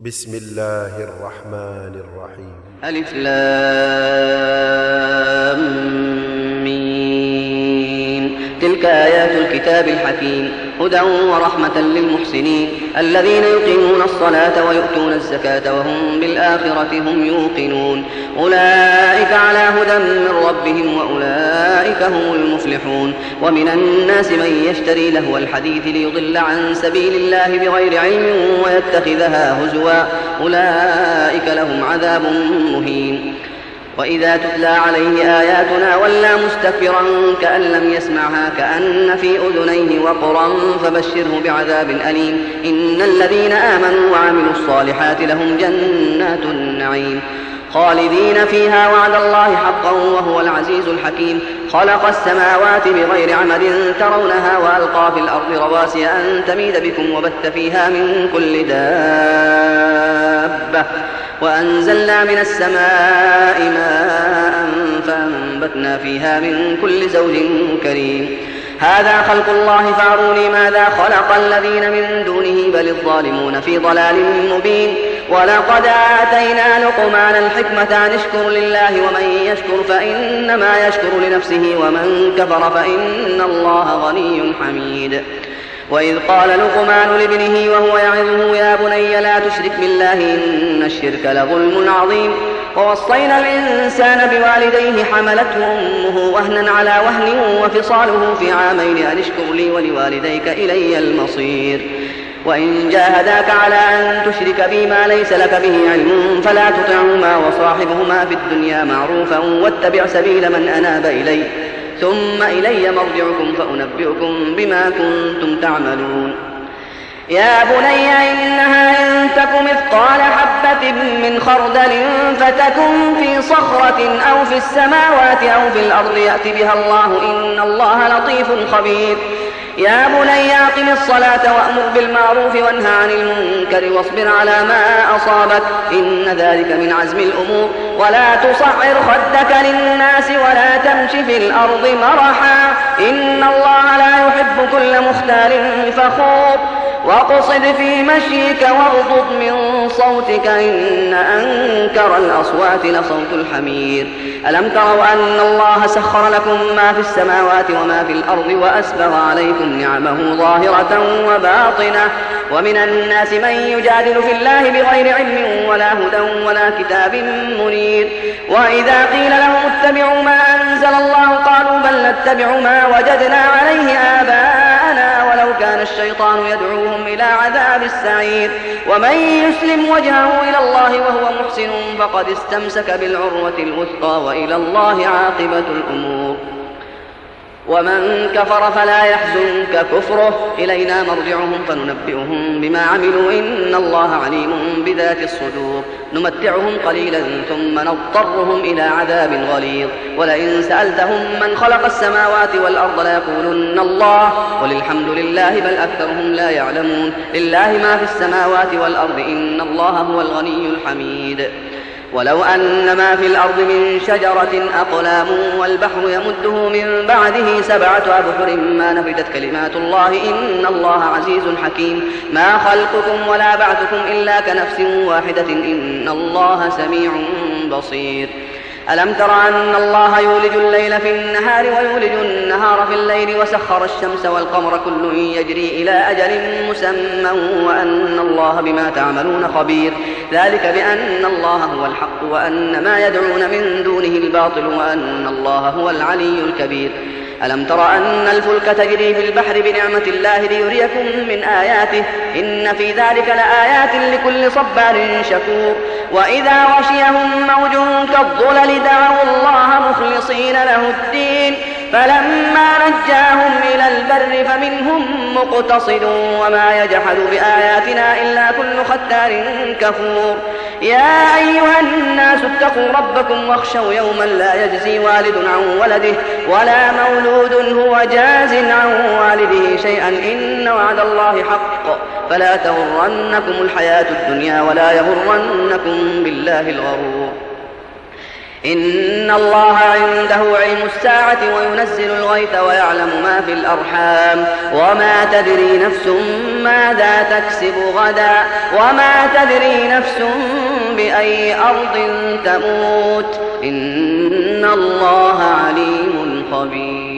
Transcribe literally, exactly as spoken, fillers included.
بسم الله الرحمن الرحيم. ألف لام ميم. تلك آيات الكتاب الحكيم هدى ورحمة للمحسنين الذين يقيمون الصلاة ويؤتون الزكاة وهم بالآخرة هم يوقنون أولئك على هدى من ربهم وأولئك هم المفلحون. ومن الناس من يشتري لهو الحديث ليضل عن سبيل الله بغير علم ويتخذها هزوا أولئك لهم عذاب مهين. وإذا تتلى عليه آياتنا ولى مستكبرا كأن لم يسمعها كأن في أذنيه وقرا فبشره بعذاب أليم. إن الذين آمنوا وعملوا الصالحات لهم جنات النعيم خالدين فيها وعد الله حقا وهو العزيز الحكيم. خلق السماوات بغير عمد ترونها وألقى في الأرض رواسي أن تميد بكم وبث فيها من كل دابة وأنزلنا من السماء ماء فأنبتنا فيها من كل زوج كريم. هذا خلق الله فاروني ماذا خلق الذين من دونه بل الظالمون في ضلال مبين. ولقد آتينا لقمان الحكمة أن اشكر لله ومن يشكر فإنما يشكر لنفسه ومن كفر فإن الله غني حميد. وإذ قال لقمان لابنه وهو يعظه يا بني لا تشرك بالله إن الشرك لظلم عظيم. ووصينا الإنسان بوالديه حملته أمه وهنا على وهن وفصاله في عامين أن اشكر لي ولوالديك إلي المصير. وإن جاهداك على أن تشرك بي ما ليس لك به علم فلا تطعهما وصاحبهما في الدنيا معروفا واتبع سبيل من أناب إلي ثم إلي مرجعكم فأنبئكم بما كنتم تعملون. يا بني إنها إن تك مثقال حبة من خردل فتكن في صخرة أو في السماوات أو في الأرض يأت بها الله إن الله لطيف خبير. يا بني أقم الصلاة وأمر بالمعروف وانهى عن المنكر واصبر على ما أصابك إن ذلك من عزم الأمور. ولا تصعر خدك للناس ولا تمش في الأرض مرحا إن الله لا يحب كل مختال فخور. واقصد في مشيك واغضض من صوتك إن أنكر الأصوات لصوت الحمير. ألم تروا أن الله سخر لكم ما في السماوات وما في الأرض وأسبغ عليكم نعمه ظاهرة وباطنة. ومن الناس من يجادل في الله بغير علم ولا هدى ولا كتاب منير. وإذا قيل لهم اتبعوا ما أنزل الله قالوا بل نتبع ما وجدنا عليه آباءنا ولو كان الشيطان يدعوهم إلى عذاب السعير. ومن يسلم وجهه إلى الله وهو محسن فقد استمسك بالعروة الوثقى وإلى الله عاقبة الأمور. ومن كفر فلا يحزنك كفره إلينا مرجعهم فننبئهم بما عملوا إن الله عليم بذات الصدور. نمتعهم قليلا ثم نضطرهم إلى عذاب غليظ. ولئن سألتهم من خلق السماوات والأرض ليقولن الله قل الحمد لله بل أكثرهم لا يعلمون. لله ما في السماوات والأرض إن الله هو الغني الحميد. ولو أن ما في الأرض من شجرة أقلام والبحر يمده من بعده سبعة أبحر ما نفدت كلمات الله إن الله عزيز حكيم. ما خلقكم ولا بعثكم إلا كنفس واحدة إن الله سميع بصير. ألم تر أن الله يولج الليل في النهار ويولج النهار في الليل وسخر الشمس والقمر كل يجري إلى أجل مسمى وأن الله بما تعملون خبير. ذلك بأن الله هو الحق وأن ما يدعون من دونه الباطل وأن الله هو العلي الكبير. ألم تر أن الفلك تجري في البحر بنعمة الله ليريكم من آياته إن في ذلك لآيات لكل صبار شكور. وإذا غشيهم موج كالظلل دعوا الله مخلصين له الدين فلما نجاهم إلى البر فمنهم مقتصد وما يجحد بآياتنا إلا كل ختار كفور. يا أيها الناس اتقوا ربكم واخشوا يوما لا يجزي والد عن ولده ولا مولود هو جاز عن والده شيئا إن وعد الله حق فلا تغرنكم الحياة الدنيا ولا يغرنكم بالله الغرور. إن الله عنده علم الساعة وينزل الغيث ويعلم ما في الأرحام وما تدري نفس ماذا تكسب غدا وما تدري نفس بأي أرض تموت إن الله عليم خبير.